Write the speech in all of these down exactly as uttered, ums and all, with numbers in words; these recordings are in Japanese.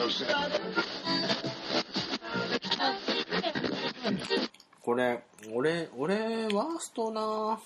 これ俺俺ワーストな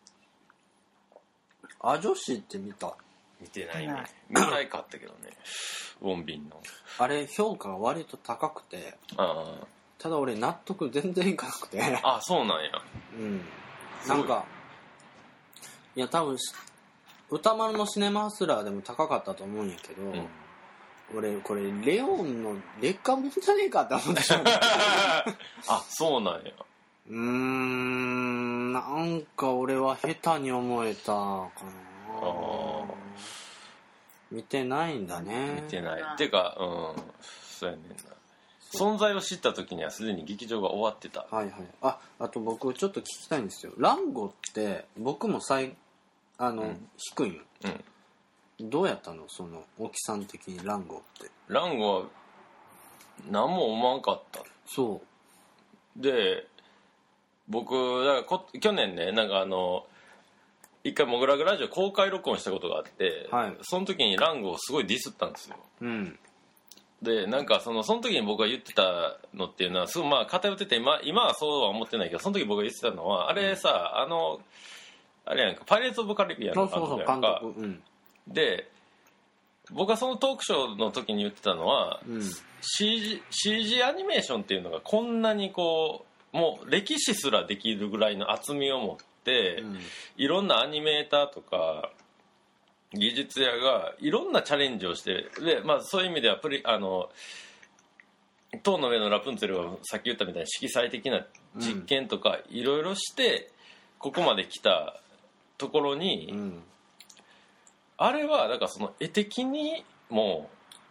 ア女子って見た？ 見てないね。見たいかったけどね。ウォンビンのあれ評価が割と高くて、 ああただ俺納得全然いかなくてあ、そうなんや。 うんなんかいや多分歌丸のシネマハスラーでも高かったと思うんやけど、うん、俺これレオンの劣化もんじゃねえかって思ってしまうあ、そうなんや。 うーんなんか俺は下手に思えたかな。あ見てないんだね。 見てないっていうか、うんそうやねんな。存在を知った時にはすでに劇場が終わってた。 はいはい。あ、あと僕ちょっと聞きたいんですよ。ランゴって僕も最あの、うん、低いん、うん、どうやったのその沖さん的にランゴって。ランゴは何も思わんかった。 そうで僕だからこ去年ねなんかあの一回モグラグラジオ公開録音したことがあって、はい、その時にランゴをすごいディスったんですよ、うん、でなんかそのその時に僕が言ってたのっていうのはすごいまあ偏ってて 今, 今はそうは思ってないけどその時僕が言ってたのはあれさ、うん、あのあれやんかパイレーツ・オブ・カリビアンの監督やんか、うん、で僕がそのトークショーの時に言ってたのは、うん、シージー, シージー アニメーションっていうのがこんなにこうもう歴史すらできるぐらいの厚みを持ってで、うん、いろんなアニメーターとか技術屋がいろんなチャレンジをしてで、まあ、そういう意味ではプリあの塔の上のラプンツェルはさっき言ったみたいに色彩的な実験とかいろいろしてここまで来たところに、うん、あれはだからその絵的にも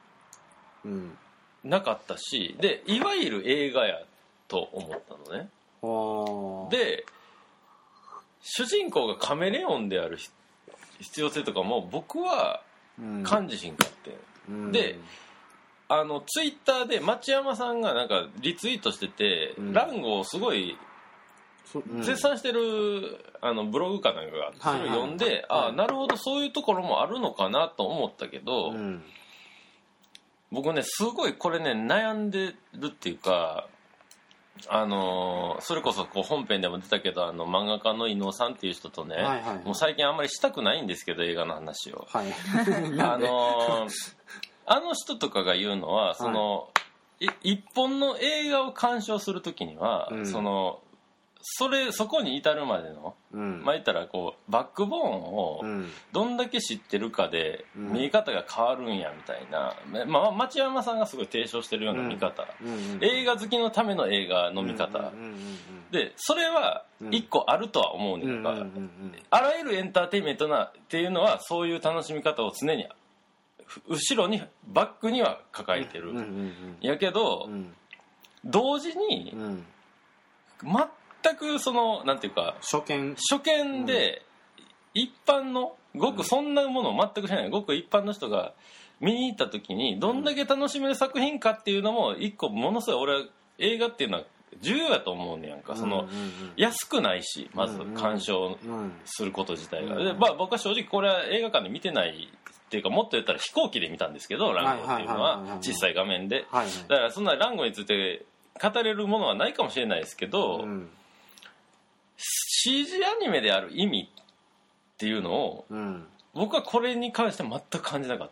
なかったしでいわゆる映画やと思ったのね。で主人公がカメレオンである必要性とかも僕は感じひんかって、うん、であのツイッターで町山さんがなんかリツイートしてて、うん、ランゴをすごい絶賛してるあのブログかなんかがそれを読んで、はいはいはい、ああなるほどそういうところもあるのかなと思ったけど、うん、僕ねすごいこれね悩んでるっていうかあのー、それこそこう本編でも出たけどあの漫画家の伊能さんっていう人とね、はいはいはい、もう最近あんまりしたくないんですけど映画の話を、はい、あのー、あの人とかが言うのはその、はい、一本の映画を鑑賞するときには、うん、そのそれそこに至るまでの、うん、まあ言ったらこうバックボーンをどんだけ知ってるかで見え方が変わるんやみたいな、まあ、町山さんがすごい提唱してるような見方、うんうんうん、映画好きのための映画の見方、うんうんうんうん、でそれは一個あるとは思うねんか、うんうんうんうん、あらゆるエンターテインメントなっていうのはそういう楽しみ方を常に後ろにバックには抱えてる、うんうんうん、やけど、うん、同時に、うん、全くそのなんていうか初見初見で一般のごくそんなものを全く知らないごく一般の人が見に行った時にどんだけ楽しめる作品かっていうのも一個ものすごい俺は映画っていうのは重要だと思うねやんか。その安くないしまず鑑賞すること自体がで、まあ、僕は正直これは映画館で見てないっていうかもっと言ったら飛行機で見たんですけどランゴっていうのは小さい画面でだからそんなランゴについて語れるものはないかもしれないですけど、うん、シージー アニメである意味っていうのを、うん、僕はこれに関して全く感じなかった。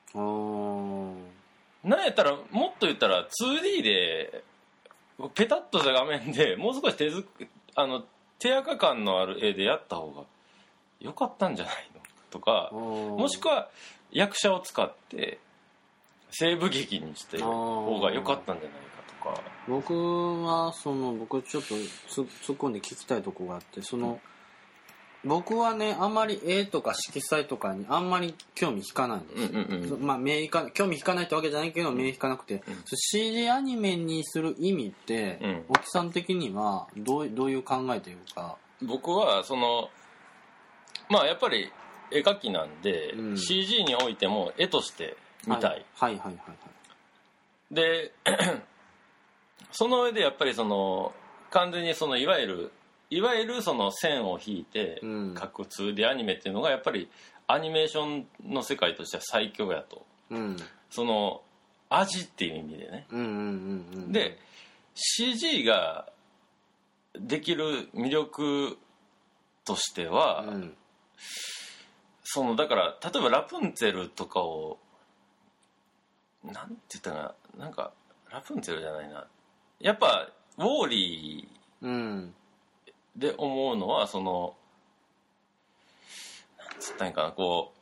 なんやったらもっと言ったら ツーディー でペタッとした画面でもう少し手づあの手垢感のある絵でやった方が良かったんじゃないのとかもしくは役者を使って西部劇にして方が良かったんじゃないかとか。 僕はその僕ちょっと突っ込んで聞きたいところがあってその、うん、僕はねあんまり絵とか色彩とかにあんまり興味引かないんです、うんうんうん、まあ目引か興味引かないってわけじゃないけど目引かなくて、うん、シージー アニメにする意味って、うん、沖さん的にはどう、どういう考えというか。 僕はそのまあやっぱり絵描きなんで、うん、シージー においても絵として見たい、 はい、はいはいはいはいでその上でやっぱりその完全にそのいわゆるいわゆるその線を引いて描く ツーディー アニメっていうのがやっぱりアニメーションの世界としては最強やと、うん、その味っていう意味でね、 うんうんうんうん、 で シージー ができる魅力としては、うん、そのだから例えばラプンツェルとかをなんて言ったかな、なんかラプンツェルじゃないな、やっぱウォーリーで思うのはそのなんつったんかな、こ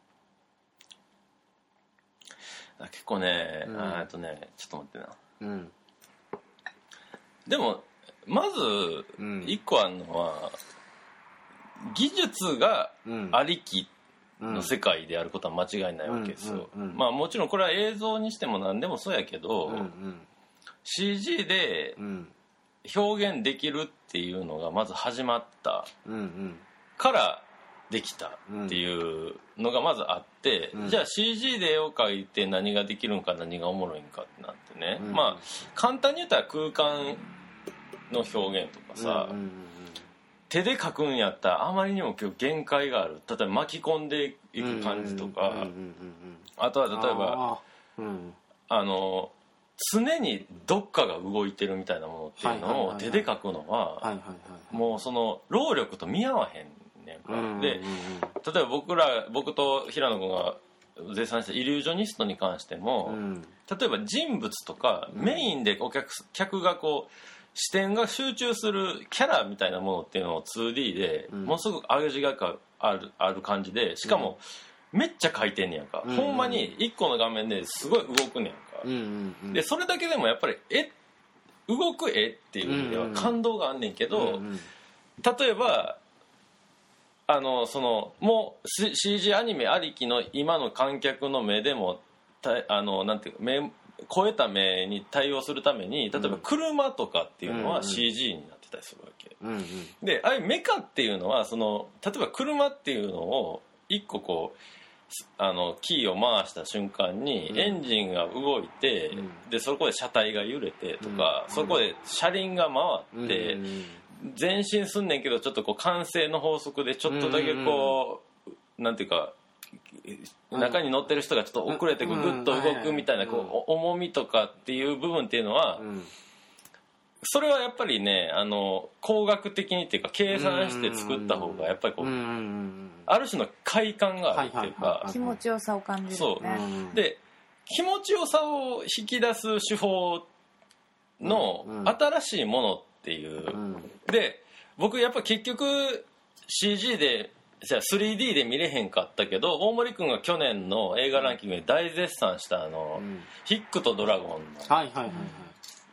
う結構ね、うん、あとねちょっと待ってな、うん、でもまず一個あるのは、うん、技術がありきの世界であることは間違いないわけですよ。まあもちろんこれは映像にしても何でもそうやけど、うんうん、シージー で表現できるっていうのがまず始まったからできたっていうのがまずあって、うん、じゃあ シージー で絵を描いて何ができるんか何がおもろいんかってなってね、うん、まあ簡単に言ったら空間の表現とかさ、うんうんうん、手で描くんやったらあまりにも今日限界がある、例えば巻き込んでいく感じとか、あとは例えば あ,、うん、あの常にどっかが動いてるみたいなものっていうのを手で描くのはもうその労力と見合わへんねんか、うんうんうん、で例えば僕ら僕と平野君が絶賛したイリュージョニストに関しても、うん、例えば人物とかメインでお客客がこう視点が集中するキャラみたいなものっていうのを ツーディー でものすごく味がある、ある感じで、しかもめっちゃ描いてんねやんか、うん、ほんまにいっこの画面ですごい動くねやんか、うんうんうん、でそれだけでもやっぱり絵動く絵っていう意味では感動があんねんけど、うんうん、例えばあのそのもう シージー アニメありきの今の観客の目でもあのなんていうか目超えた目に対応するために例えば車とかっていうのは シージー になってたりするわけ、うんうん、でああいうメカっていうのはその例えば車っていうのを一個こうあのキーを回した瞬間にエンジンが動いて、うん、でそこで車体が揺れてとか、うん、そこで車輪が回って、うん、前進すんねんけどちょっとこう慣性の法則でちょっとだけこう、うん、なんていうか中に乗ってる人がちょっと遅れてグッと動くみたいなこう重みとかっていう部分っていうのはそれはやっぱりねあの工学的にっていうか計算して作った方がやっぱりこうある種の快感があるっていうか気持ちよさを感じるね。 そうで気持ちよさを引き出す手法の新しいものっていうで僕やっぱ結局 シージー でじゃあ スリーディー で見れへんかったけど大森君が去年の映画ランキングで大絶賛したあの、うん、ヒックとドラゴンの、はいはいはいはい、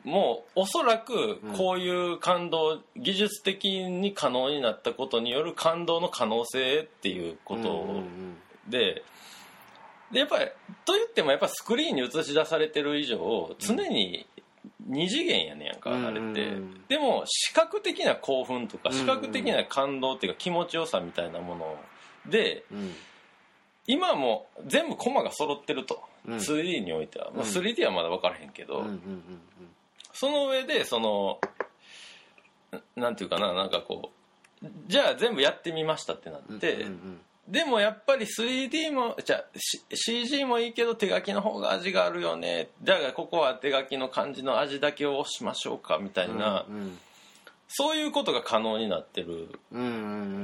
もうおそらくこういう感動、うん、技術的に可能になったことによる感動の可能性っていうことを、うんうんうん、で, でやっぱりと言ってもやっぱスクリーンに映し出されてる以上常に二次元やねんやんか、うん、あれって、うんうん、でも視覚的な興奮とか視覚的な感動っていうか気持ちよさみたいなもので、うん、今も全部コマが揃ってると、うん、ツーディー においては、まあ、スリーディー はまだ分からへんけど、うんうんうんうん、その上でそのなんていうかななんかこうじゃあ全部やってみましたってなって、うんうんうん、でもやっぱり スリーディー もじゃあ シージー もいいけど手書きの方が味があるよね、じゃあここは手書きの感じの味だけを押しましょうかみたいな、うんうん、そういうことが可能になってる、うんうん、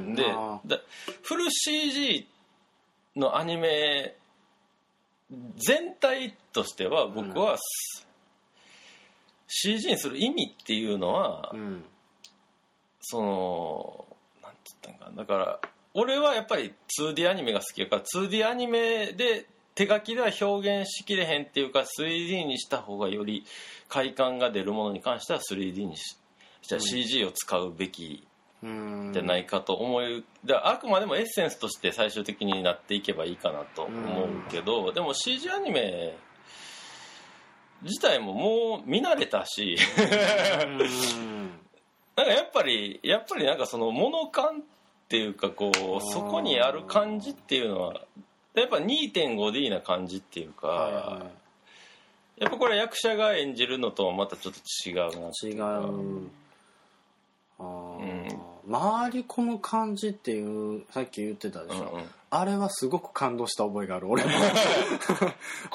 でだフル シージー のアニメ全体としては僕は、うん、シージー にする意味っていうのは、うん、そのなんて言ったんかだから俺はやっぱり ツーディー アニメが好きやから ツーディー アニメで手書きでは表現しきれへんっていうか スリーディー にした方がより快感が出るものに関しては スリーディー にしじゃあ シージー を使うべきじゃないかと思う。であくまでもエッセンスとして最終的になっていけばいいかなと思うけどでも シージー アニメ自体ももう見慣れたしなんかやっぱりやっぱりなんかその物感っていうかこうそこにある感じっていうのはやっぱ にてんごディー な感じっていうか、はいはい、やっぱこれ役者が演じるのとはまたちょっと違うなっていうか違うあ、うん、回り込む感じっていうさっき言ってたでしょ、うんうん、あれはすごく感動した覚えがある俺もこれ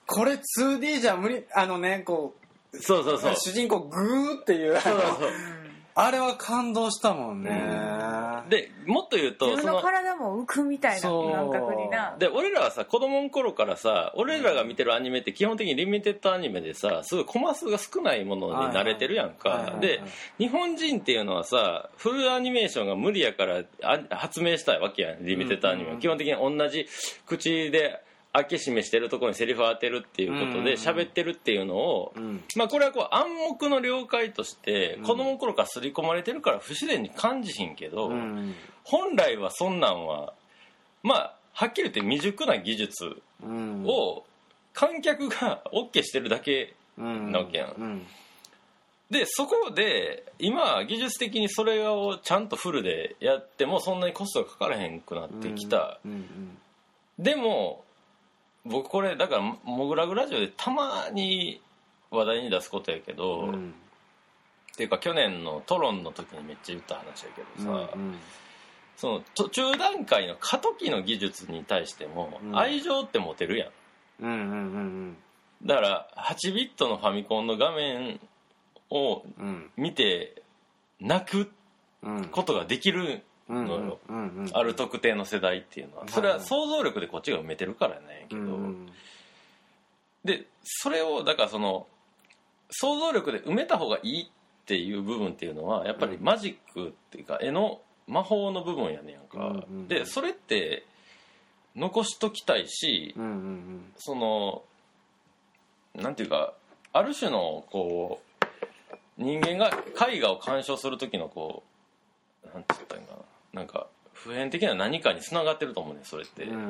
これ ツーディー じゃ無理、あのねこうそうそうそう主人公グーっていうそうそうそうあれは感動したもんね、 うん、でもっと言うと自分の体も浮くみたいな感覚になで俺らはさ子供の頃からさ俺らが見てるアニメって基本的にリミテッドアニメでさすごいコマ数が少ないものに慣れてるやんか、はいはい、で日本人っていうのはさフルアニメーションが無理やから発明したいわけやんリミテッドアニメは、うんうん、基本的に同じ口で開け閉めしてるところにセリフを当てるっていうことで喋ってるっていうのを、うん、まあこれはこう暗黙の了解として子供の頃から刷り込まれてるから不自然に感じひんけど、うん、本来はそんなんはまあはっきり言って未熟な技術を観客が OK してるだけなわけやん、うんうん、でそこで今技術的にそれをちゃんとフルでやってもそんなにコストがかからへんくなってきた、うんうんうん、でも僕これだからモグラグラジオでたまに話題に出すことやけど、うん、っていうか去年のトロンの時にめっちゃ言った話やけどさ、うんうん、その途中段階の過渡期の技術に対しても愛情って持てるやん、うんうんうんうん、だからはちビットのファミコンの画面を見て泣くことができるのよ、うんうんうん、ある特定の世代っていうのはそれは想像力でこっちが埋めてるからねけど、うんうん、でそれをだからその想像力で埋めた方がいいっていう部分っていうのはやっぱりマジックっていうか絵の魔法の部分やねんやんか、うんうんうん、でそれって残しときたいし、うんうんうん、そのなんていうかある種のこう人間が絵画を鑑賞する時のこうなんて言ったらいいかななんか普遍的な何かに繋がってると思うねそれって、うんうんうん、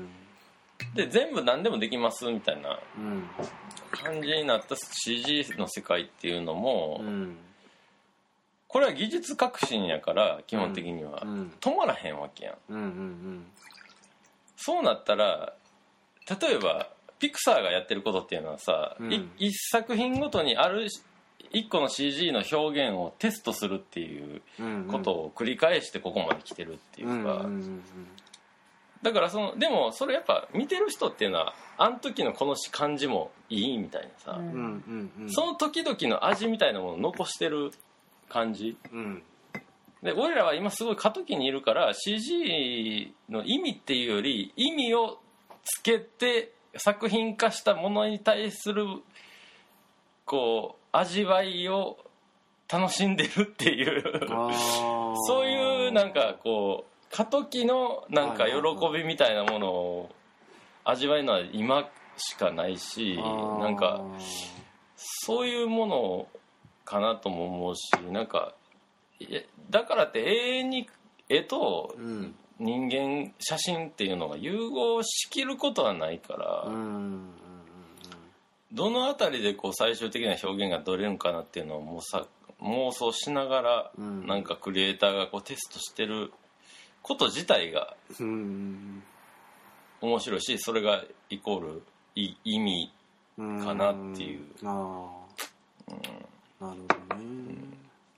で全部何でもできますみたいな感じになった シージー の世界っていうのも、うん、これは技術革新やから基本的には、うんうん、止まらへんわけやん、うんうんうん、そうなったら例えばピクサーがやってることっていうのはさ、うん、一作品ごとにある一個の シージー の表現をテストするっていうことを繰り返してここまで来てるっていうか、うんうんうんうん、だからそのでもそれやっぱ見てる人っていうのはあの時のこの感じもいいみたいなさ、うんうんうん、その時々の味みたいなものを残してる感じ、うん、で俺らは今すごい過渡期にいるから シージー の意味っていうより意味をつけて作品化したものに対するこう味わいを楽しんでるっていうそういうなんかこう過渡期のなんか喜びみたいなものを味わえるのは今しかないしなんかそういうものかなとも思うしなんかだからって永遠に絵と人間写真っていうのが融合しきることはないからどのあたりでこう最終的な表現が取れるんかなっていうのをもうさ妄想しながら、うん、なんかクリエイターがこうテストしてること自体が面白いしそれがイコールい意味かなっていう、うん、ああ、うん、なるほどね、うん、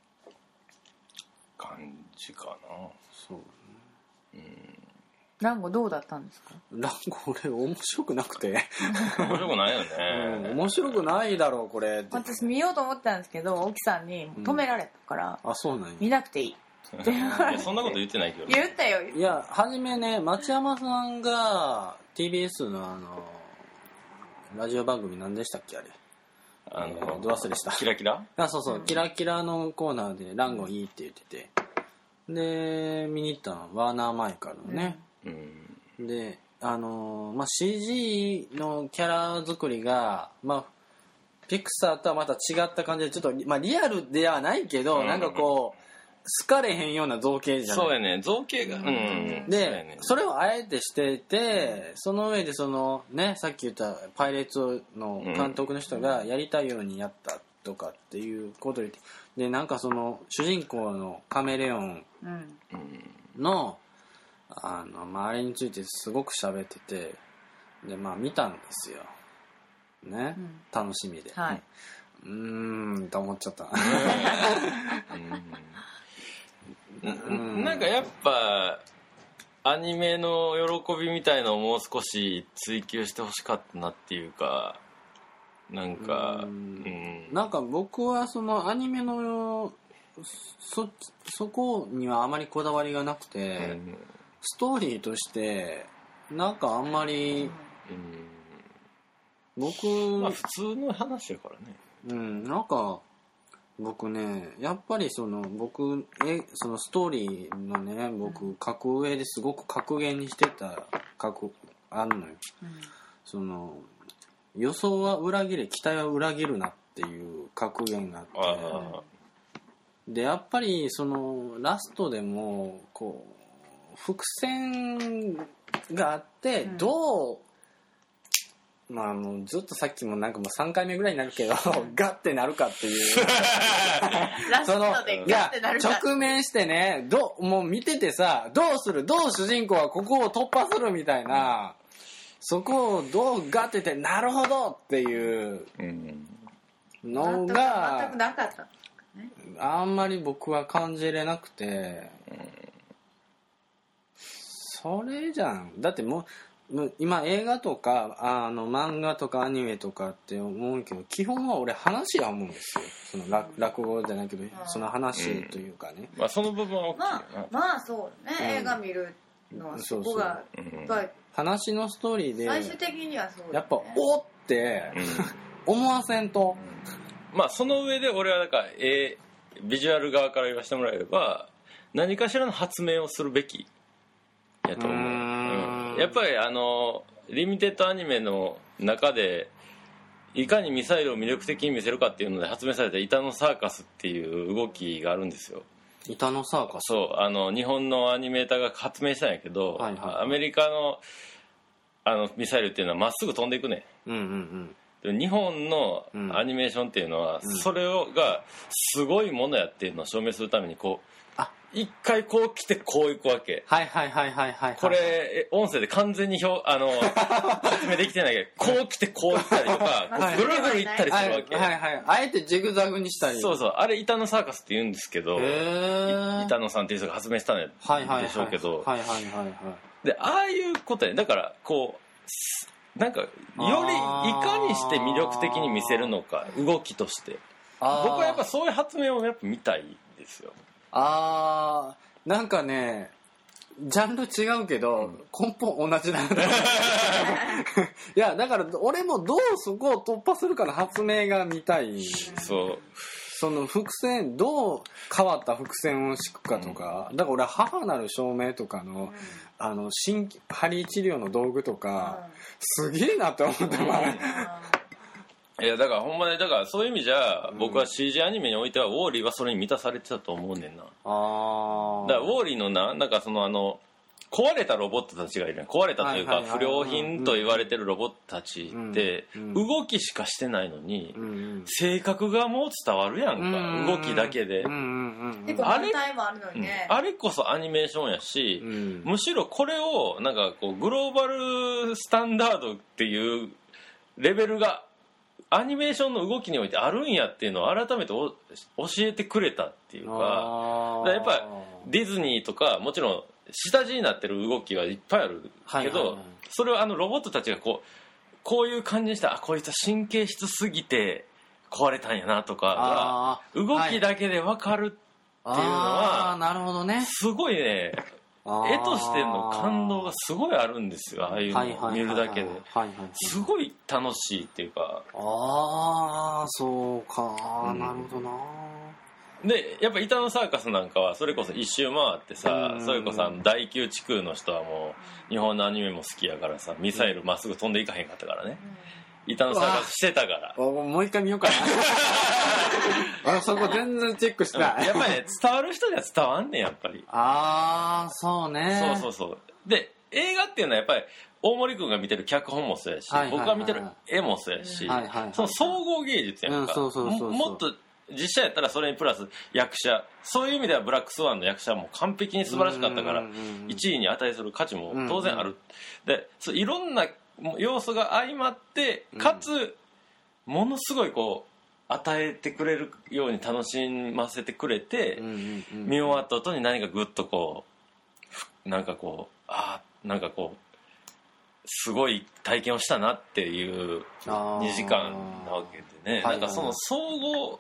感じかなそうね、うんランゴどうだったんですか？ ランゴ俺面白くなくて面白くないよね、 うん、面白くないだろうこれ私見ようと思ったんですけど沖さんに止められたから、 うん、あそうなんや見なくていいいやそんなこと言ってないけど言ったよいや初めね町山さんが ティービーエス のあのラジオ番組何でしたっけあれあのど忘れしたキラキラあそうそう、うん、キラキラのコーナーでランゴいいって言っててで見に行ったのワーナーマイカルのね、うんうん、であのーまあ、シージー のキャラ作りが、まあ、ピクサーとはまた違った感じでちょっと、まあ、リアルではないけど、うん、なんかこう好かれへんような造形じゃないそうやね造形が、うん、 で、ね、それをあえてしててその上でそのねさっき言ったパイレーツの監督の人がやりたいようにやったとかっていうことででなんかその主人公のカメレオンの、うんあのまあ、あれについてすごく喋っててでまあ見たんですよね、うん、楽しみで、はい、うーんと思っちゃったうん、なんかやっぱアニメの喜びみたいのをもう少し追求してほしかったなっていうか、なんか、うん、うん、 なんか僕はそのアニメのそそこにはあまりこだわりがなくて、うん、ストーリーとしてなんかあんまり、うん、僕、 まあ普通の話やからね。 うん、なんか僕ね、やっぱりその僕えそのストーリーのね、僕書く上ですごく格言にしてた書くあんのよ、うん、その予想は裏切れ期待は裏切るなっていう格言があって、あでやっぱりそのラストでもこう伏線があって、うん、どうまあもうずっとさっきもなんかもうさんかいめぐらいになるけどガッてなるかっていうラストでガッてなるか直面してね、どもう見ててさ、どうする、どう主人公はここを突破するみたいな、そこをどうガッててなるほどっていうのが全くなかった、ね、 あんまり僕は感じれなくて、それじゃん。だってもう今映画とかあの漫画とかアニメとかって思うけど、基本は俺話や思うんですよ。その 落, 落語じゃないけど、その話というかね、 うん、まあその部分は大きいな。 まあ、まあそうね、うん、映画見るのはそこがやっぱり話のストーリーで最終的にはそう、ね、 やっぱおって、うん、思わせんと、 うん、まあその上で俺はなんか、えー、ビジュアル側から言わせてもらえれば何かしらの発明をするべきやと思う。うんやっぱりあのリミテッドアニメの中でいかにミサイルを魅力的に見せるかっていうので発明された板のサーカスっていう動きがあるんですよ。 板のサーカス。 そうあの日本のアニメーターが発明したんやけど、はいはいはい、アメリカのあのミサイルっていうのはまっすぐ飛んでいくね、うんうんうん、で日本のアニメーションっていうのは、うん、それをがすごいものやっていうのを証明するためにこう一回こう来てこう行くわけ。 はいはいはいはいはい、はい、 これ音声で完全に表あの説明できてないけど、こう来てこう行ったりとかぐるぐる行ったりするわけ。 はいはいはい、あえてジグザグにしたり。 そうそう、あれ板のサーカスって言うんですけど、板野さんっていう人が発明したんでしょうけど、 はいはいはいはい。 でああいうことやね。だからこうなんかよりいかにして魅力的に見せるのか、動きとして。僕はやっぱそういう発明をやっぱ見たいですよ。 あーなんかねジャンル違うけど、うん、根本同じなんだいやだから俺もどうそこを突破するかの発明が見たい。 そうその伏線どう変わった伏線を敷くかとか、うん、だから俺は母なる証明とかの、うん、あの新針治療の道具とか、うん、すげえなって思ったわ、うんいやだからほんまね、だからそういう意味じゃ、うん、僕は シージー アニメにおいてはウォーリーはそれに満たされてたと思うねんな。あだからウォーリーのな、なんかそのあの壊れたロボットたちがいる、壊れたというか不良品と言われてるロボットたちって動きしかしてないのに、うんうん、性格がもう伝わるやんか、うんうん、動きだけで、うんうんうん、あれもあるのにね、 うん、あれこそアニメーションやし、うん、むしろこれをなんかこうグローバルスタンダードっていうレベルがアニメーションの動きにおいてあるんやっていうのを改めて教えてくれたっていうか、やっぱディズニーとかもちろん下地になってる動きはいっぱいあるけど、はいはいはい、それをあのロボットたちがこうこういう感じにしたら、あこいつは神経質すぎて壊れたんやなとかが動きだけで分かるっていうのは、 はい、なるほどね、 すごいね絵としての感動がすごいあるんですよ。ああいうのを見るだけですごい楽しいっていうか。 ああそうか、うん、なるほどな。 でやっぱ板のサーカスなんかはそれこそ一周回ってさ、うん、それこそ第九地区の人はもう日本のアニメも好きやからさ、ミサイルまっすぐ飛んでいかへんかったからね、うん、板のサーカスしてたから。 もう一回見ようかなあそこ全然チェックしてない。 やっぱりね伝わる人には伝わんねんやっぱり。 ああそうね。 そうそうそう。で映画っていうのはやっぱり大森君が見てる脚本もそうやし、はいはいはい、僕が見てる絵もそうやし、はいはいはい、その総合芸術やんか、うん、そうそうそうそう、もっと実写やったらそれにプラス役者、そういう意味ではブラックスワンの役者も完璧に素晴らしかったからいちいに値する価値も当然ある。でそういろんな要素が相まってかつものすごいこう与えてくれるように楽しませてくれて、見終わった後に何かグッとこうなんかこうあなんかこうすごい体験をしたなっていうにじかんなわけでね、なんかその総合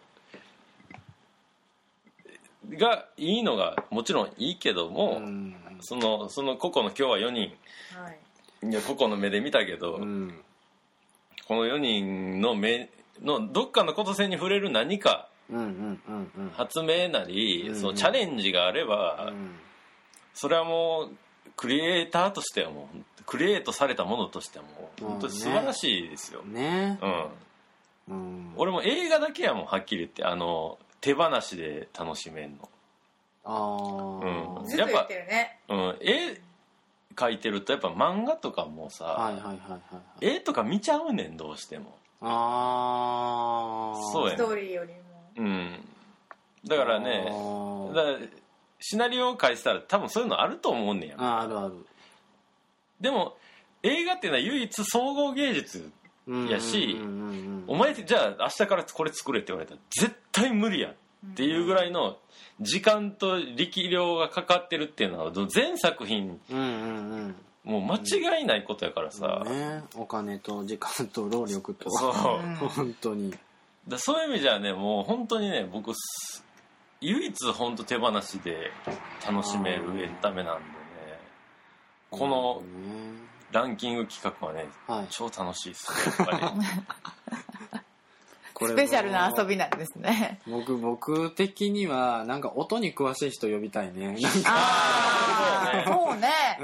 がいいのがもちろんいいけども、うん、そのその個々の今日はよにん、はい、いや個々の目で見たけど、うん、このよにんの目のどっかのこと線に触れる何か、うんうんうんうん、発明なり、うんうん、そのチャレンジがあれば、うん、それはもうクリエイターとしてはもうクリエイトされたものとしてはもう本当に素晴らしいですよ、ねうんうん、俺も映画だけはもうはっきり言ってあの手放しで楽しめんの。 ああ、うん、ずっと言ってるね。 うん、絵描いてるとやっぱ漫画とかもさ、はいはいはいはいはい、絵とか見ちゃうねんどうしても。ああ、そうやね。 ストーリーよりも。 うん。だからね、だからシナリオを書いてたら多分そういうのあると思うねんや。 ああるある。 でも映画っていうのは唯一総合芸術やし、お前じゃあ明日からこれ作れって言われたら絶対無理やっていうぐらいの時間と力量がかかってるっていうのは全作品もう間違いないことやからさ、 うんね、お金と時間と労力とそう本当にだそういう意味じゃねもう本当にね僕唯一本当手放しで楽しめるエンタメなんでねこのランキング企画はね、はい、超楽しいですねやっぱりスペシャルな遊びなんですね。 僕僕的にはなんか音に詳しい人呼びたいね。なんかあそうね、うん、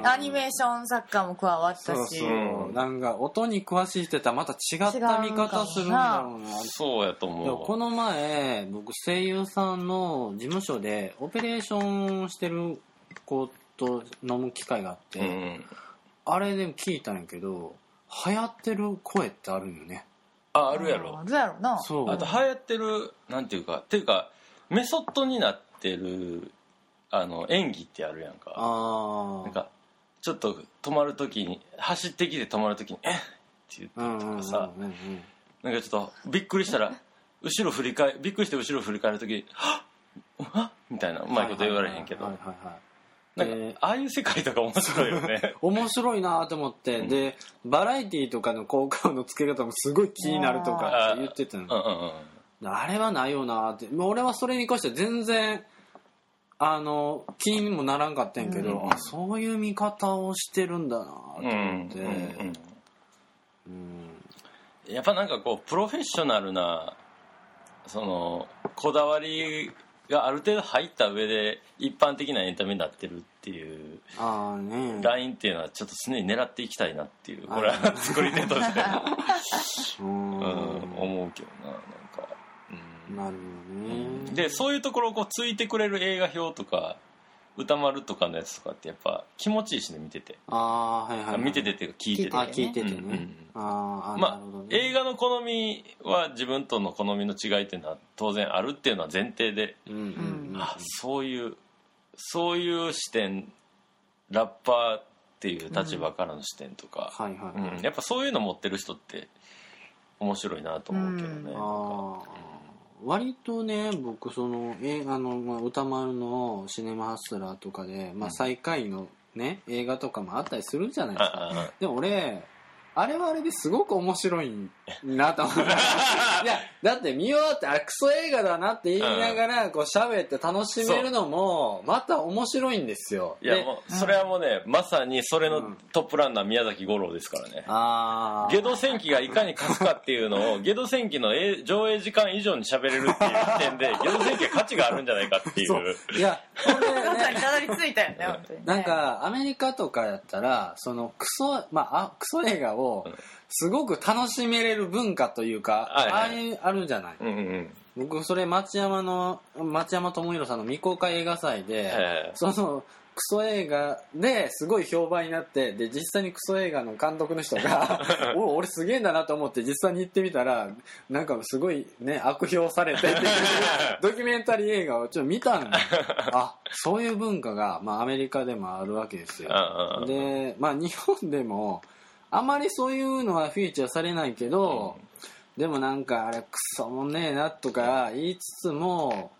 アニメーション作家も加わったしそうそうなんか音に詳しい人やったらまた違った見方するんだろうな。 そうやと思う。 この前僕声優さんの事務所でオペレーションしてる子と飲む機会があって、うん、あれでも聞いたんやけど流行ってる声ってあるんよね。 あ、あるやろ。 あるやろな。 そう。あと流行ってるなんていうか、っていうかメソッドになってるあの演技ってあるやんか。ああ。なんかちょっと止まるときに走ってきて止まるときにえっって言ってとかさ、うんうんうんうん、なんかちょっとびっくりしたら後ろ振り返びっくりして後ろ振り返るときはっはっみたいなうまいこと言われへんけど。はいはいはいはいなんかああいう世界とか面白いよね面白いなと思って、うん、でバラエティとかの効果音の付け方もすごい気になるとかって言ってたの あ,、うんうんうん、あれはないよなって俺はそれに関しては全然あの気にもならんかったんやけど、うん、あそういう見方をしてるんだなと思って、うんうんうん、やっぱなんかこうプロフェッショナルなそのこだわりがある程度入った上で一般的なエンタメになってるっていうラインっていうのはちょっと常に狙っていきたいなっていうこれは作り手としてうん、思うけどななんか、 うん、なるほどね、 うん、でそういうところをこうついてくれる映画表とか歌丸とかのやつとかってやっぱ気持ちいいしね見ててあ、はいはいはい、 見ててっていうか聞いててあ聞いててね、うんうん、 あまあ、ね、映画の好みは自分との好みの違いっていうのは当然あるっていうのは前提で、うんうんうん、あそういうそういう視点ラッパーっていう立場からの視点とか、うんはいはいはいうん、やっぱそういうの持ってる人って面白いなと思うけどね、うん、なんか割とね僕その映画の、まあ、歌丸のシネマハスラーとかで、まあ、最下位のね映画とかもあったりするじゃないですか、うん、でも俺あれはあれですごく面白いなと思っていやだって見終わってあクソ映画だなって言いながらこう喋って楽しめるのもまた面白いんですよ。 いやもうそれはもうね、うん、まさにそれのトップランナー宮崎五郎ですからね。あゲド戦記がいかに勝つかっていうのをゲド戦記の上映時間以上に喋れるっていう時点でゲド戦記は価値があるんじゃないかっていう。そういやこれねにたどり着いたよね本当にね。 なんかアメリカとかやったらそのクソまあクソ映画をすごく楽しめれる文化というか、はいはい、ああいうあるじゃない、うんうん、僕それ町山の町山智博さんの未公開映画祭で、はいはい、そのクソ映画ですごい評判になってで実際にクソ映画の監督の人がお俺すげえんだなと思って実際に行ってみたらなんかすごいね悪評されてっていうドキュメンタリー映画をちょっと見たんだあそういう文化が、まあ、アメリカでもあるわけですよで、まあ、日本でもあまりそういうのはフィーチャーされないけど、うん、でもなんかあれクソもねえなとか言いつつも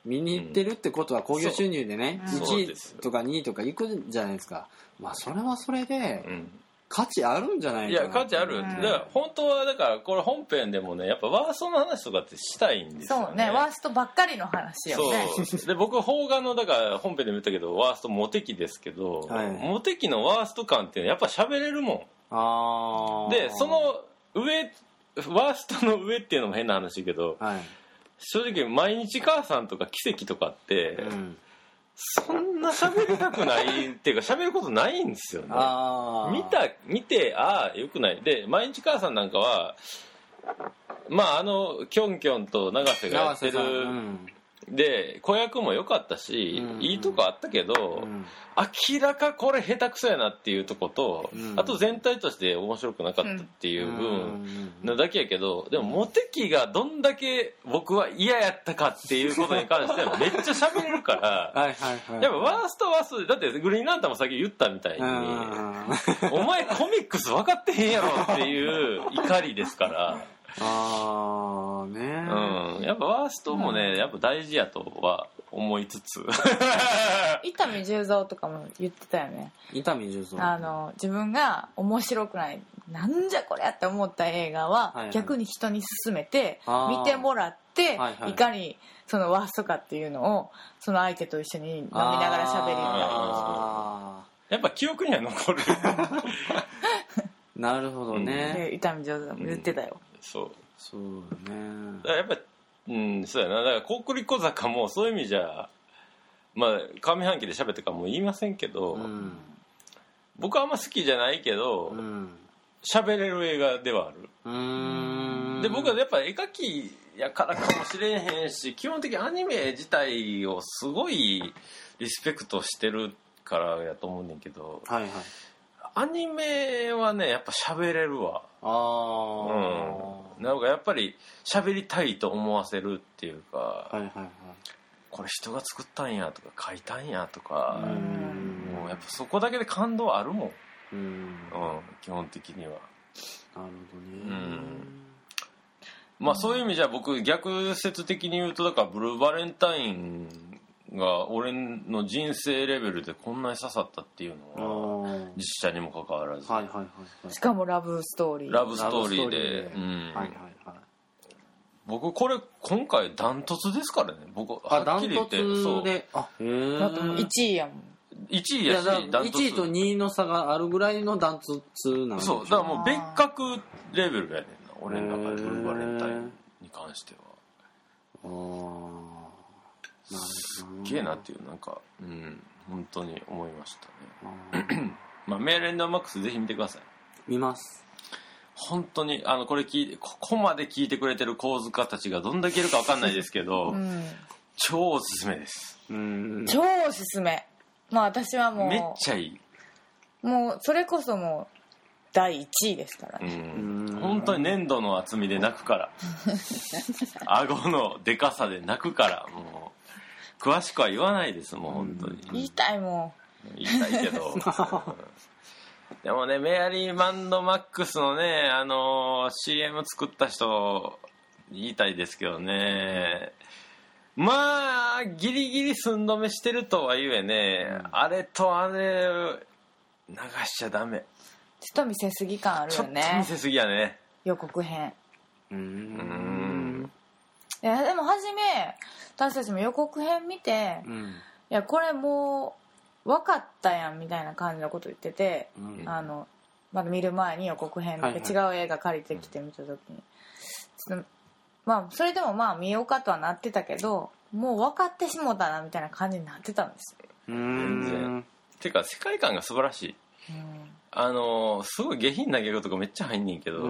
見に行ってるってことは興行収入でね、 うん、 いちいとかにいとか行くんじゃないですか。まあそれはそれで、うん価値あるんじゃないかな。 いや価値ある、うん、だから本当はだからこれ本編でもねやっぱワーストの話とかってしたいんですよね。 そうねワーストばっかりの話よね。 そうで僕邦画のだから本編でも言ったけどワーストモテ期ですけど、はい、モテ期のワースト感ってやっぱ喋れるもん。 あでその上ワーストの上っていうのも変な話だけど、はい、正直毎日母さんとか奇跡とかって、うんそんな喋りたくないっていうか喋ることないんですよね。あ見た見てああよくないで毎日母さんなんかはまああのキョンキョンと永瀬がやってる、うん、で子役も良かったし、うん、いいとこあったけど、うん、明らかこれ下手くそやなっていうとこと、うん、あと全体として面白くなかったっていう部分なだけやけど、でもモテ期がどんだけ僕は嫌やったかっていうことに関してはめっちゃ喋れるからはいはい、はい、やっぱワーストはワーストでだってグリーンランタンもさっき言ったみたいにお前コミックス分かってへんやろっていう怒りですからあーねー、うん、やっぱワーストもね、うん、やっぱ大事やとは思いつつ伊丹十三とかも言ってたよね。 伊丹十三あの自分が面白くないなんじゃこりゃって思った映画は、はいはい、逆に人に勧めて見てもらって、はいはい、いかにそのワーストかっていうのをその相手と一緒に飲みながら喋りあやっぱ記憶には残るなるほどね、 うん、伊丹十三も言ってたよ、 うん、そうそうねだからやっぱうんそうやなだからコクリコ坂もそういう意味じゃまあ上半期で喋ってからもう言いませんけど、うん、僕はあんま好きじゃないけど喋、うん、れる映画ではあるうーんで僕はやっぱ絵描きやからかもしれへんし基本的にアニメ自体をすごいリスペクトしてるからやと思うねんけど、はいはい、アニメはねやっぱ喋れるわあ、うん、なんかやっぱり喋りたいと思わせるっていうか、はいはいはい、これ人が作ったんやとか書いたんやとかもうやっぱそこだけで感動あるもん、うんうん、基本的にはなるほどね、うんまあそういう意味じゃ僕逆説的に言うとだからブルーバレンタインが俺の人生レベルでこんなに刺さったっていうのは実写にもかかわらず、はいはいはいはい、しかもラブストーリーラブストーリーで、うん、はいはいはい、僕これ今回ダントツですからね僕はっきり言ってそうであへえだってもういちいやもんいちいやしダントツいちいとにいの差があるぐらいのダントツなんでしょそうだからもう別格レベルやねんな俺の中でブルーバレンタインに関してはああすっげえなっていうなんかうん本当に思いましたねまあメーレンダーマックスぜひ見てください見ます本当にあのこれ聞いてここまで聞いてくれてる神塚たちがどんだけいるか分かんないですけど、うん、超おすすめですうん超おすすめまあ私はもうめっちゃいいもうそれこそもうだいいちいですからねうん本当に粘土の厚みで泣くから顎のでかさで泣くからもう詳しくは言わないですもう本当に言いたいもん言いたいけどでもねメアリー・マンドマックスのねあの シーエム 作った人言いたいですけどねまあギリギリ寸止めしてるとはいえね、うん、あれとあれ流しちゃダメちょっと見せすぎ感あるよねちょっと見せすぎやね予告編うーんいやでも初め私たちも予告編見て、うん、いやこれもう分かったやんみたいな感じのこと言ってて、うん、あのまだ見る前に予告編で違う映画借りてきて見た時に、はいはい、まあそれでもまあ見ようかとはなってたけどもう分かってしもたなみたいな感じになってたんですよ全然てか世界観が素晴らしい、うん、あのすごい下品なギャグとかめっちゃ入んねんけど、うん、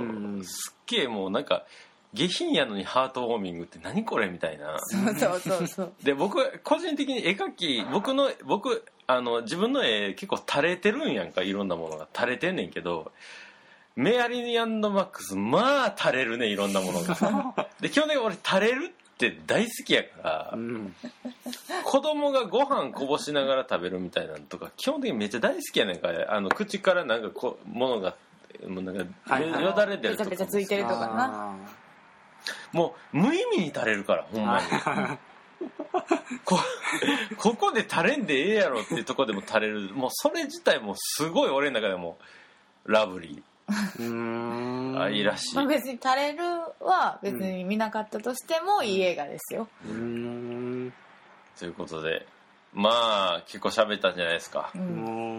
すっげえもうなんか下品やのにハートウォーミングって何これみたいなそうそうそうそうで僕個人的に絵描き僕の僕あの自分の絵結構垂れてるんやんかいろんなものが垂れてんねんけどメアリー&マックスまあ垂れるねいろんなものがで基本的に俺垂れるって大好きやから、うん、子供がご飯こぼしながら食べるみたいなのとか基本的にめっちゃ大好きやねんかあの口からなんかこものがもうなんか、はいはい、よだれ出るとかペチャペチャついてるとかなもう無意味に垂れるからほんまにこ, ここで垂れんでええやろっていうとこでも垂れる、もうそれ自体もすごい俺の中でもラブリー。うーん、愛らしい。 まあ、別に垂れるは別に見なかったとしてもいい映画ですよ。 うーん、 ということで、まあ結構喋ったんじゃないですか。うん、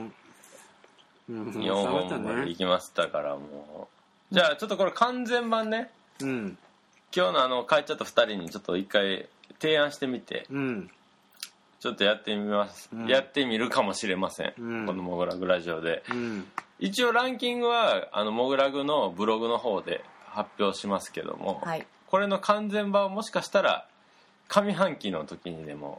うん、よんほんまでいきましたからもう。じゃあちょっとこれ完全版ね。うん。今日のあの帰っちゃったふたりにちょっと一回提案してみて、うん、ちょっとやってみます、うん、やってみるかもしれません、うん、このモグラグラジオで、うん、一応ランキングはあのモグラグのブログの方で発表しますけども、はい、これの完全版をもしかしたら上半期の時にでも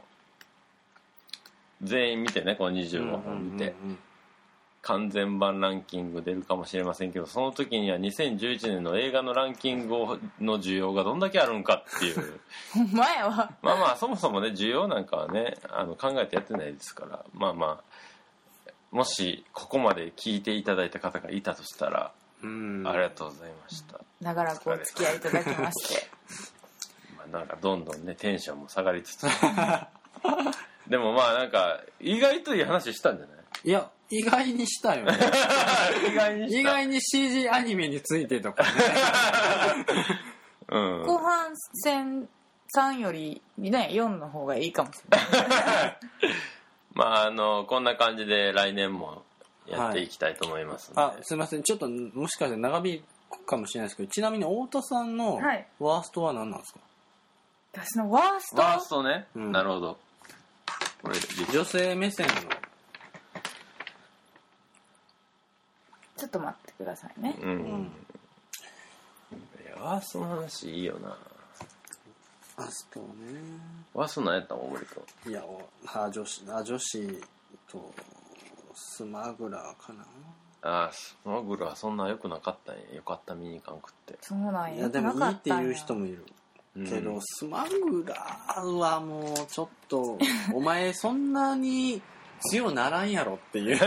全員見てね、このにじゅうごほん見て、うんうんうんうん、完全版ランキング出るかもしれませんけど、その時にはにせんじゅういちねんの映画のランキングの需要がどんだけあるんかっていう前はまあまあそもそもね需要なんかはねあの考えてやってないですから、まあまあもしここまで聞いていただいた方がいたとしたら、うん、ありがとうございました。 長らくお付き合いいただきましてまあなんかどんどんねテンションも下がりつつでもまあなんか意外といい話したんじゃない？ いや意外にしたよね意外にした。 意外に シージー アニメについてとかね、 うん、後半戦さんよりねよんの方がいいかもしれないまああのこんな感じで来年もやっていきたいと思いますので、 はい、あすいませんちょっともしかして長引くかもしれないですけど、ちなみに太田さんのワーストは何なんですか？ はい、私のワーストワーストね、うん、なるほど。 これ女性目線のちょっと待ってくださいね。うん。うん、 いやワーストの話いいよな。 ワーストね。 ワースト何やったん？大森君。 いやあ女子あ女子とスマグラかな。 あスマグラはそんな良くなかったんや。よかった見に行かんくって。 そうなんや。 いやでもいいっていう人もいる。けど、うん、スマグラはもうちょっとお前そんなに強ならんやろっていう。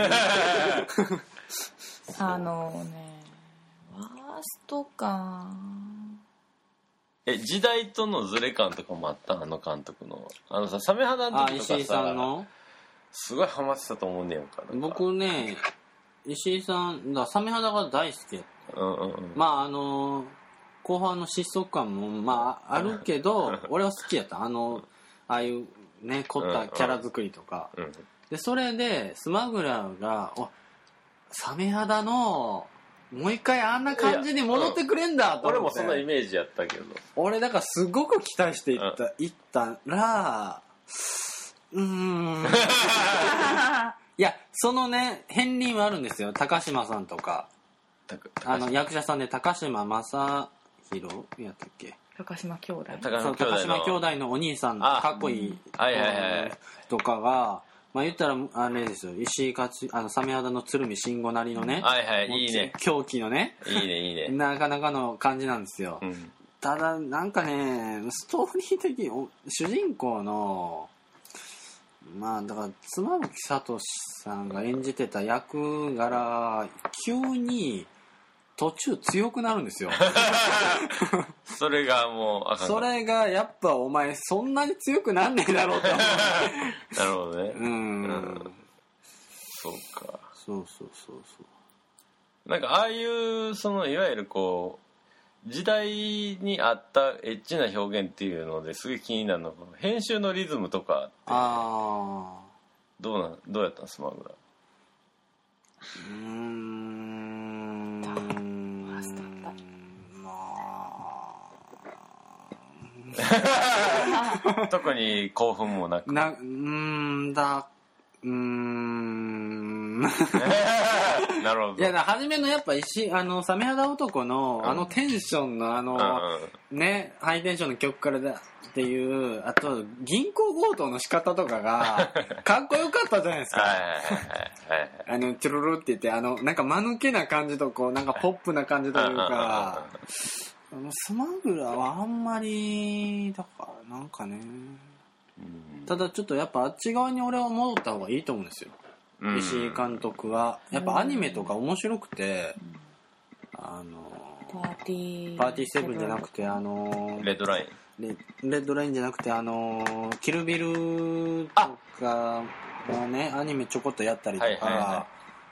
あのねワーストかえ時代とのズレ感とかもあった？あの監督のあのさサメ肌の時とかさ石井さんのすごいハマってたと思うねんか。 僕ね石井さんだサメ肌が大好きやった、うんうんうん、まああの後半の失速感もまああるけど俺は好きやった。あのああいうね凝ったキャラ作りとか、うんうん、でそれでスマグラがおサメ肌のもう一回あんな感じに戻ってくれんだと思って、 俺もそんなイメージやったけど俺だからすごく期待していった、うん、いったらうーんいやそのね片鱗はあるんですよ。高島さんとかあの役者さんで高島正宏やったっけ？ 高島兄弟高島兄弟のお兄さんかっこいいとかがまあ言ったらあれですよ石井勝あのサメ肌の鶴見慎吾なりのね、 はいはいいいね狂気のねいいねいいねなかなかの感じなんですよ、うん、ただなんかねストーリー的に主人公のまあだから妻夫木聡さんが演じてた役柄急に途中強くなるんですよそれがもうあかんそれがやっぱお前そんなに強くなんねえだろうと思うなるほどね。うん、うん、そうか。 そうそうそうそうなんかああいうそのいわゆるこう時代に合ったエッチな表現っていうのですごい気になるのが編集のリズムとかってあどうなんどうやったんスマグラ。うーん特に興奮もなくなうーんだうーんなるほど。 いやだ初めのやっぱ石あのサメ肌男の、うん、あのテンションのあの、うん、ねハイテンションの曲からだっていうあと銀行強盗の仕方とかがかっこよかったじゃないですかあのチュルルって言ってあのなんか間抜けな感じとこうなんかポップな感じというかスマグラはあんまりだからなんかね、うん、ただちょっとやっぱあっち側に俺は戻った方がいいと思うんですよ、うん、石井監督はやっぱアニメとか面白くて、うん、あのパーティーパーティーセブンじゃなくてあのー、 レッドラインレレッドラインじゃなくてあのー、キルビルとかのねアニメちょこっとやったりとか、はいはいはい、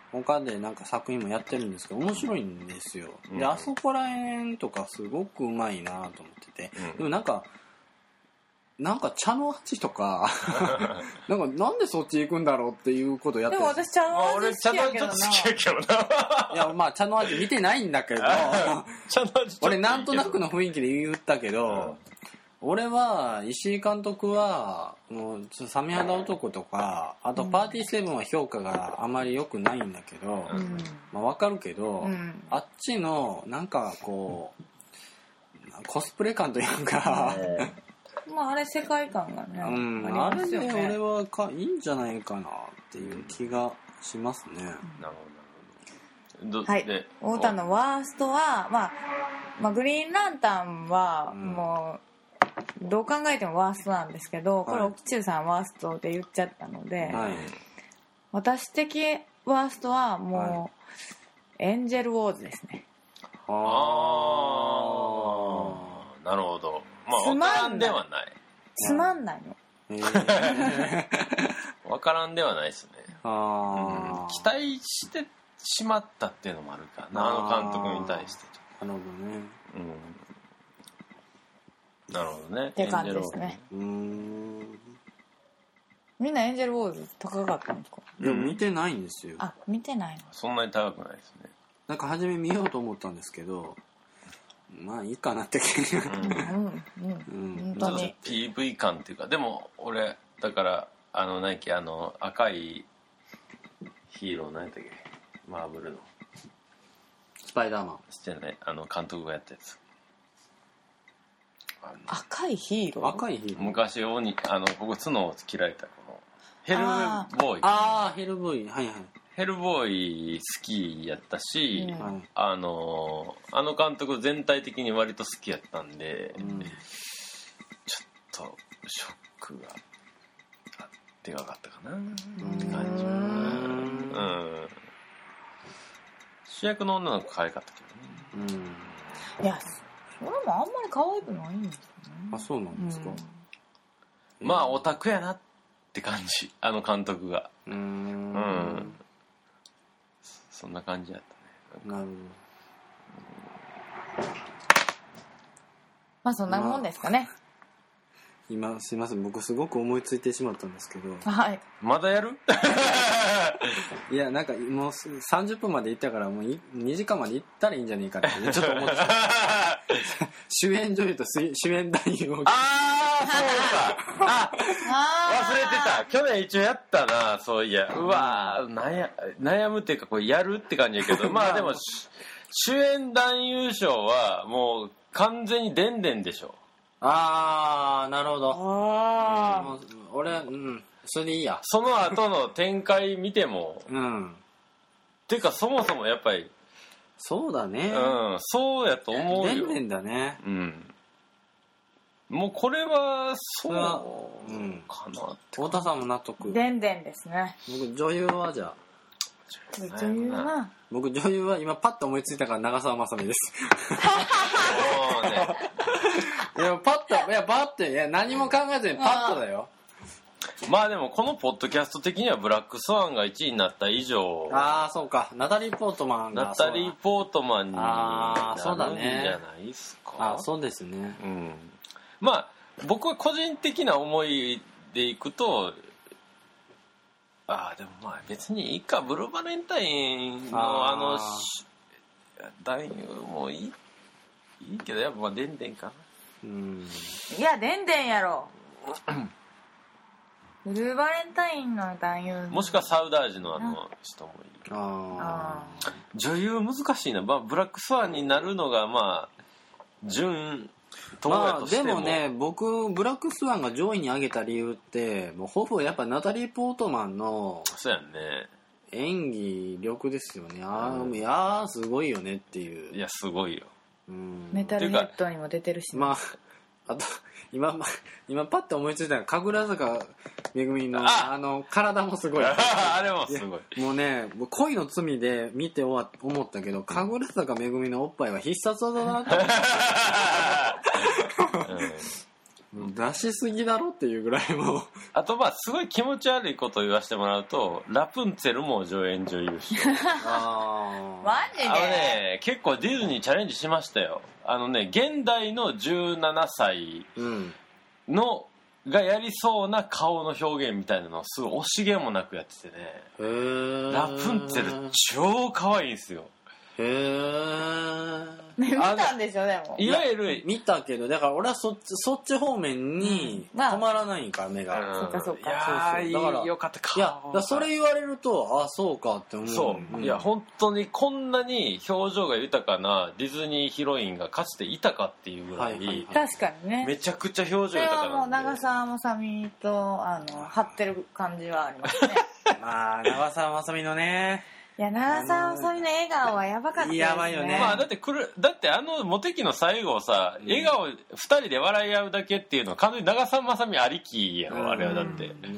他でなんか作品もやってるんですけど面白いんですよ、うん、であそこら辺とかすごくうまいなと思ってて、うん、でもなんかなんか茶の味とかなんかなんでそっち行くんだろうっていうことやってる。 でも私茶の味好きやけどな。 俺茶の味ちょっと好きやけどな。 いやまあ茶の味見てないんだけど茶の味俺なんとなくの雰囲気で言ったけど、うん、俺は石井監督はもうサメ肌男とかあとパーティーセブンは評価があまり良くないんだけど、うん、まあわかるけど、うん、あっちのなんかこうコスプレ感というか、うんまああれ世界観がね、 うん、ありますよね。あれで俺はかいいんじゃないかなっていう気がしますね。うん、なるほど。 はい。太田のワーストは、まあ、まあグリーンランタンはもうどう考えてもワーストなんですけど、これ奥中さんワーストで言っちゃったので、はい、私的ワーストはもう、はい、エンジェルウォーズですね。 ああ、なるほど。まあ、分からんではない。 つまんないの。 分からんではないですね。あ、うん、期待してしまったっていうのもあるかな、あの監督に対して。 なるほどね。 うん、なるほどね。 って感じですね。うーん、みんなエンジェルウォーズ高かったんですか？ いや見てないんですよ。 あ、見てないの。 そんなに高くないですね。 なんか初め見ようと思ったんですけど。まあいいかなって気が、うんうんうん、本当に ピーブイ 感っていうか、でも俺だからあの何やっけあの赤いヒーロー何やったっけ、マーブルのスパイダーマンしてないあの監督がやったやつ、 赤いヒーロー赤いヒーロー昔鬼あのここ角を切られたこのヘルボーイ、 ああヘルボーイ、はいはい、 ヘルボーイ好きやったし、うん、あのあの監督全体的に割と好きやったんで、うん、ちょっとショックがあってかかったかなって感じ。うん、主役の女の子可愛かったけどね。 うん、いやそれもあんまり可愛くないんですよね。 あ、そうなんですか。 うん、まあオタクやなって感じ、あの監督が。うーん、うん、そんな感じやったね。なるほど。 まあそんなもんですかね。 今すいません、僕すごく思いついてしまったんですけど、 はい、 まだやるいやなんかもうさんじゅっぷんまで行ったからもうにじかんまで行ったらいいんじゃねえかってちょっと思って主演女優と主演男優を、 ああそうか、あ忘れてた、去年一応やったな、そういや、うわ悩, 悩むっていうかこれやるって感じやけどまあでも主演男優賞はもう完全にでんでんでしょ。 ああなるほど。 ああ、 うん、俺うんそれでいいや。 その後の展開見てもうんていうかそもそもやっぱりそうだね、 うんそうやと思うよ。 でんでんだね。 うんもうこれはそうかなって。 太田さんも納得。 でんでんですね。 僕女優はじゃあ女優は僕女優は今パッと思いついたから長澤まさみですそうねいやパッといやパッといや何も考えずにパッとだよ。 まあでもこのポッドキャスト的にはブラックスワンがいちいになった以上、 ああそうか、ナタリー・ポートマンがナタリー・ポートマンになるんじゃないですか。 ああそうですね、 うん、まあ僕は個人的な思いでいくと、ああでもまあ別にいいか、ブルーバレンタインのあの男優もいいいいけどやっぱまあでんでんかな。 うん、いやでんでんやろブルーバレンタインの男優、 もしくはサウダージのあの人もいる。ああ女優難しいな、まあ、ブラックスワンになるのがまあ順当やとしても、 まあ、でもね僕ブラックスワンが上位に上げた理由ってもうほぼやっぱナタリー・ポートマンのそうやんね演技力ですよね。あ、うん、いやーすごいよねっていう。 いやすごいよ、 うん、メタルヘッドにも出てるし、ね、 まああと今今パッと思いついたのが神楽坂めぐみの あ, あの体もすごいあれもすごいもうね恋の罪で見て思ったけど神楽坂めぐみのおっぱいは必殺技だなと思って、うん、出しすぎだろっていうぐらいもうあとまあすごい気持ち悪いことを言わせてもらうとラプンツェルも助演女優賞あマジであのね結構ディズニーチャレンジしましたよ。あのね現代のじゅうななさいの、うん、がやりそうな顔の表現みたいなのをすごい惜しげもなくやっててねへーラプンツェル超可愛いんですよ。 へー見たんでしょでもいわゆる見たけどだから俺はそっちそっち方面に止まらないんか、うん、目が、 うん、そうかそうかいやーだからよかったかいやだそれ言われるとあそうかって思うそう、うん、いや本当にこんなに表情が豊かなディズニーヒロインがかつていたかっていうぐらい、はいはいはい、 確かにねめちゃくちゃ表情豊かなんでそれはもう長澤まさみとあの張ってる感じはありますねまあ長澤まさみのねいや長澤まさみの笑顔はやばかったですね。 やばいよね。 まあだってくるだってあのモテ期の最後をさ、うん、笑顔ふたりで笑い合うだけっていうのは完全に長澤まさみありきやろ、うん、あれはだって。 うん、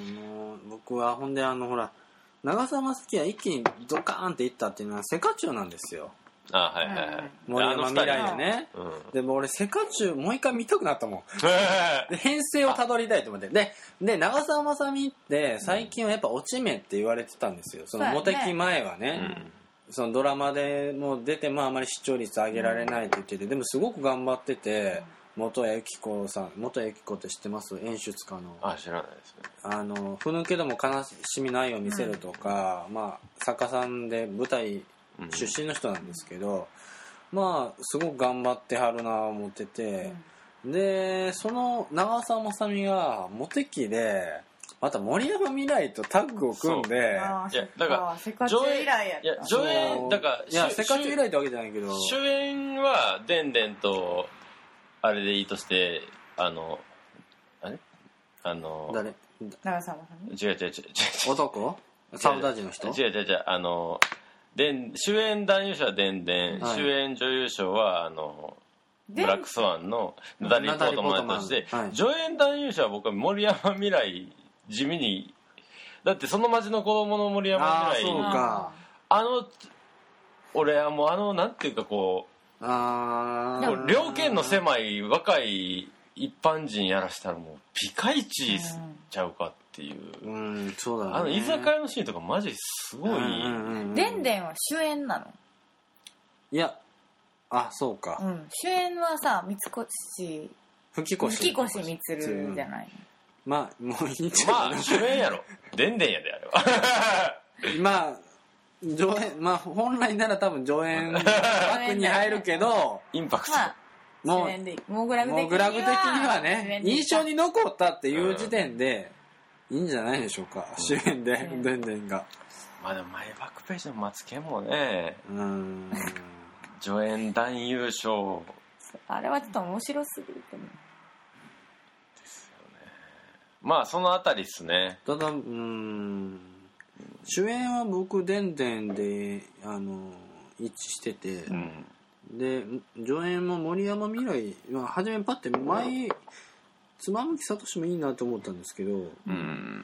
僕はほんであのほら長澤まさみは一気にドカーンっていったっていうのはセカチュウなんですよ。 あはいはいはい。 森山未来でね、うん、でも俺セカチュウもう一回見たくなったもんで編成をたどりたいと思ってでで長澤まさみって最近はやっぱ落ち目って言われてたんですよ。そのモテ期前はね、うん、そのドラマでも出てもあまり視聴率上げられないって言っててでもすごく頑張ってて元谷由紀子さん元谷由紀子って知ってます？演出家のあ知らないですね。 あのふぬけでも悲しみないを見せるとか、うん、まあ作家さんで舞台出身の人なんですけど、うん、まあすごく頑張ってはるな思ってて、うん、でその長澤まさみがモテ期でまた森山未来とタッグを組んでいやだからセカチュウ以来やったいや上演だからいやセカチュウ以来ってわけじゃないけど主演はでんでんとあれでいいとしてあのあれあの誰長澤まさみ違う違う違う違う男サウダージの人違う違う違うあので主演男優賞はでんでん、はい、主演女優賞はあのブラックスワンのナタリー・ポートマンとして、はい、助演男優賞は僕は森山未来地味にだってその町の子供の森山未来あそうかあの俺はもうあのなんていうかこうあ両県の狭い若い一般人やらしたらもうピカイチちゃうかっていう、 うん、そうだね、 あの居酒屋のシーンとかマジすごい、 でんでんは主演なの？ いやあそうか、 うん、主演はさ三越吹越吹越充じゃない、 うん、まあもういいんじゃないまあ主演やろでんでんやであれはまあ上演まあ本来なら多分上演枠に入るけどインパクト、 まあもうモグラグ的にはモグラグ的にはね印象に残ったっていう時点でいいんじゃないでしょうか、うん、主演ででんでんがまあでもマイバックページのマツケンもねうん助演男優賞あれはちょっと面白すぎると思うですよね。まあそのあたりっすね。 ただうん主演は僕でんでんであの一致してて、うん、で助演も森山未来は初めパッて前妻夫木聡もいいなと思ったんですけど、 うん、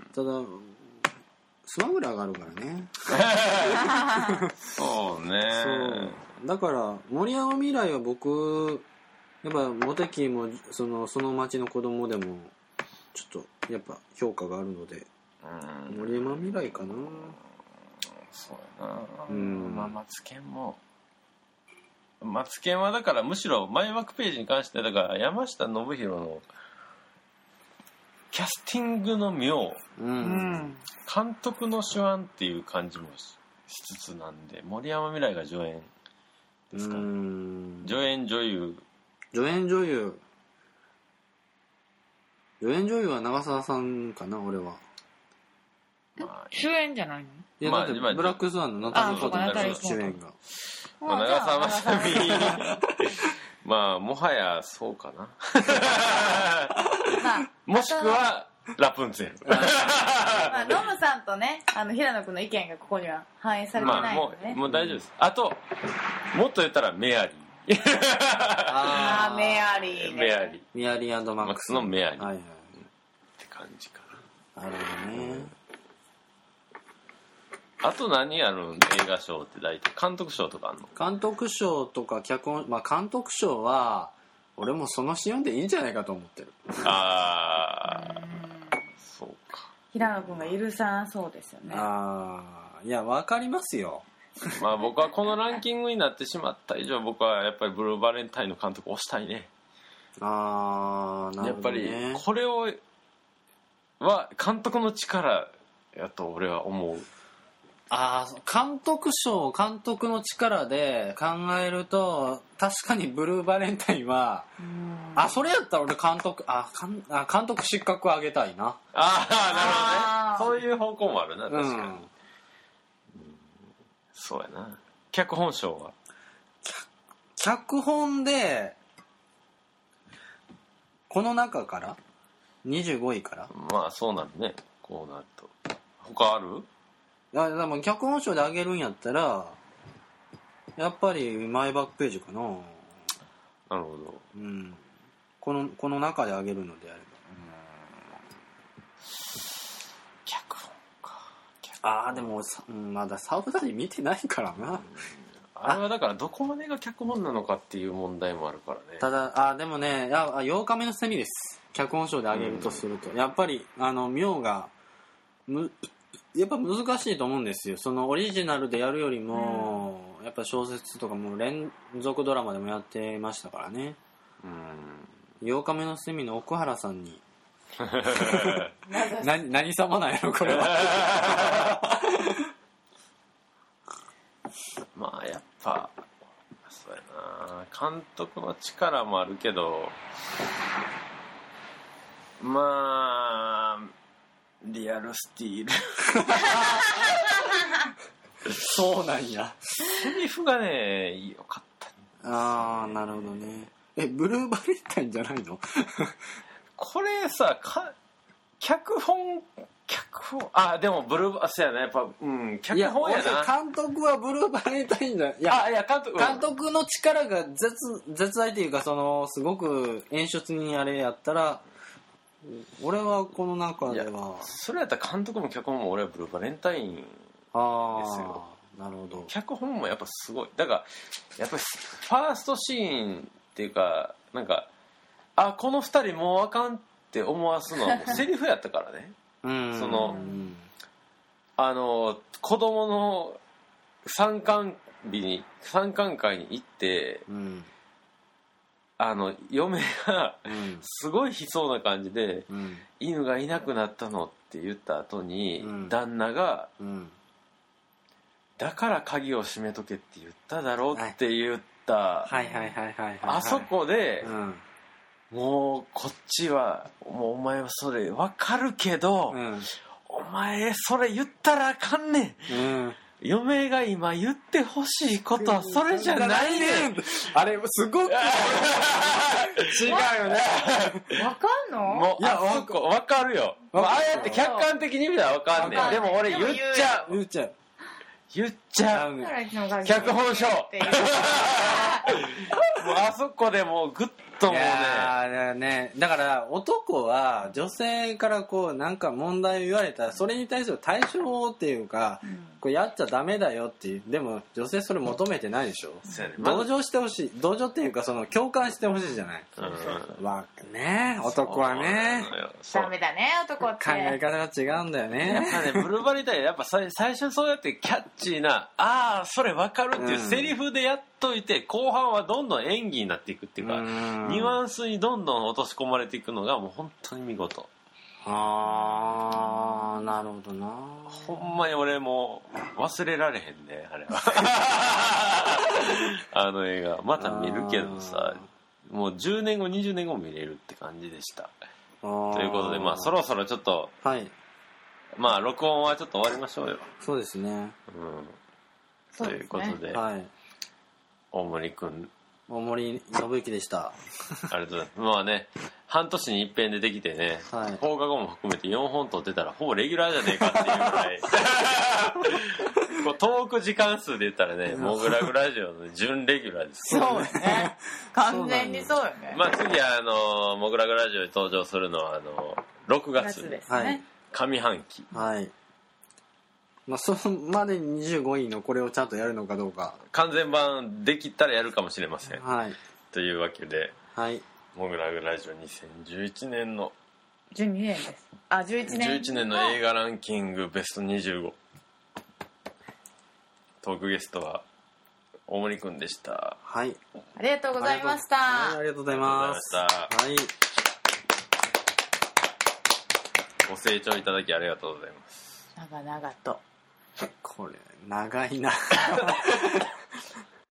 ただスマブラがあるからねそうねそうだから森山未来は僕やっぱモテ期もそのその町の子供でもちょっとやっぱ評価があるので、うん、森山未来かな。 そうやな、うん、まあマツケンもマツケンはだからむしろマイバックページに関してはだから山下信弘のキャスティングの妙、 うん、 監督の手腕っていう感じも し, しつつなんで森山未来が助演ですかね。うん助演女優助演女優助演女優は長澤さんかな俺は、 まあ、主演じゃないの？ いやだってブラックスワンのナタリー・ポートマンの主演が、 まあ、長澤まさみまあもはやそうかなまあ、もしくはラプンツェルまあノムさんとねあの平野君の意見がここには反映されてないので、ね、 まあ、もう、もう大丈夫です。あともっと言ったらメアリーああメアリー、ね、 メアリーメアリー&マックスのメアリー、 はいはい、 って感じかな。なるほどね。 あと何あるん？映画賞って大体監督賞とかあるの？ 監督賞とか脚本、まあ監督賞は俺もそのシーンでいいんじゃないかと思ってる。 ああ、そうか。 平野君が許さなそうですよね。 ああ、いや分かりますよ。 まあ僕はこのランキングになってしまった以上、僕はやっぱりブルーバレンタインの監督を推したいね。 ああ、なるほどね。 やっぱりこれをは監督の力やと俺は思う。 ああ、監督賞、監督の力で考えると確かにブルーバレンタインは、あ、それやったら俺監督、あ、あ監督失格あげたいな。 ああ、なるほどね。そういう方向もあるな、確かに。うん、そうやな。脚本賞は脚本でこの中からにじゅうごいから、 まあそうなるね。こうなると他ある？ いや、でも脚本賞であげるんやったらやっぱりマイバックページかな。 なるほど、 うん、このこの中であげるのであれば、 脚本か。 ああ、でもまだサウダージ見てないからな。 あれはだからどこまでが脚本なのかっていう問題もあるからね。 ただあでもね、あようかめのセミです。脚本賞であげるとすると、うん、やっぱりあの妙がむやっぱ難しいと思うんですよ。そのオリジナルでやるよりも、うん、やっぱ小説とかも連続ドラマでもやってましたからね。うん、ようかめのセミの奥原さんに何, 何様なんやろこれは。 まあやっぱそうやな、監督の力もあるけど、まあリアルスティールそうなんや。 セリフがね良かった、ね、 ああ、なるほどね。え、ブルーバレンタインじゃないの？ これさか脚本脚本あでもブルーあそうやね、やっぱうん脚本やな。 いや監督はブルーバレンタインじゃいやあいや監督監督の力が絶絶大っていうか、そのすごく演出にあれやったら俺はこの中ではそれやったら監督も脚本も俺はブルーバレンタインですよ。 ああ、なるほど。 脚本もやっぱすごい。だからやっぱりファーストシーンっていうか、なんかあこの二人もうあかんって思わすのはもうセリフやったからね。うんそのあの子供の参観日に参観会に行って、うん、あの嫁がすごい悲壮な感じで、うん、犬がいなくなったのって言った後に、うん、旦那が、うん、だから鍵を閉めとけって言っただろうって言った、あそこで、うん、もうこっちはもうお前はそれ分かるけど、うん、お前それ言ったらあかんねん、うん、嫁が今言ってほしいことはそれじゃないねん。 あれすごく違うよね。 わかんの？ もういやわかるよ。ああやって客観的に見たらわかんねん。でも俺言っちゃう。 言っちゃう。 言っちゃう。脚本賞。もうあそこでもうグッともうね。いやね、だから男は女性からこうなんか問題を言われたらそれに対する対処っていうか、うん、こうやっちゃダメだよっていう。でも女性それ求めてないでしょ。うん、同情してほしい。同情っていうかその共感してほしいじゃない。うん、わね男はね。 ダメだね男って。 考え方が違うんだよね。 やっぱねブルーバリータイやっぱ最初そうやってキャッチーなああそれわかるっていうセリフでやっといて、後半はどんどん演技になっていくっていうか、うんニュアンスにどんどん落とし込まれていくのがもう本当に見事。 あーなるほどな。 ほんまに俺もう忘れられへんねあれはあの映画また見るけどさ、もうじゅうねんごにじゅうねんごも見れるって感じでした。ということでまあそろそろちょっと、はい、まあ録音はちょっと終わりましょうよ。 そうですね、 うん、ということで、はい、大森くん大森信之でした。 ありがとうございます。まあね、 半年に一遍でできてね、 はい、 放課後も含めてよんほん撮ってたらほぼレギュラーじゃねえかっていうぐらいこうトーク時間数で言ったらねモグラグラジオの準レギュラーです。 そうよね完全にそうよね。 まあ次はあのモグラグラジオに登場するのはあのろくがつですね、上半期。 はい。まあ、そのまでににじゅうごいのこれをちゃんとやるのかどうか。 完全版できたらやるかもしれません。 はい。 というわけで、 はい。 モグラグラジオにせんじゅういちねんのじゅうにねんです。あ、じゅういちねん。 じゅういちねんの映画ランキングベストにじゅうご。トークゲストは大森くんでした。 はい。 ありがとうございました。 はい、ありがとうございます。 はい。ご清聴いただきありがとうございます。 長々と。 これ長いな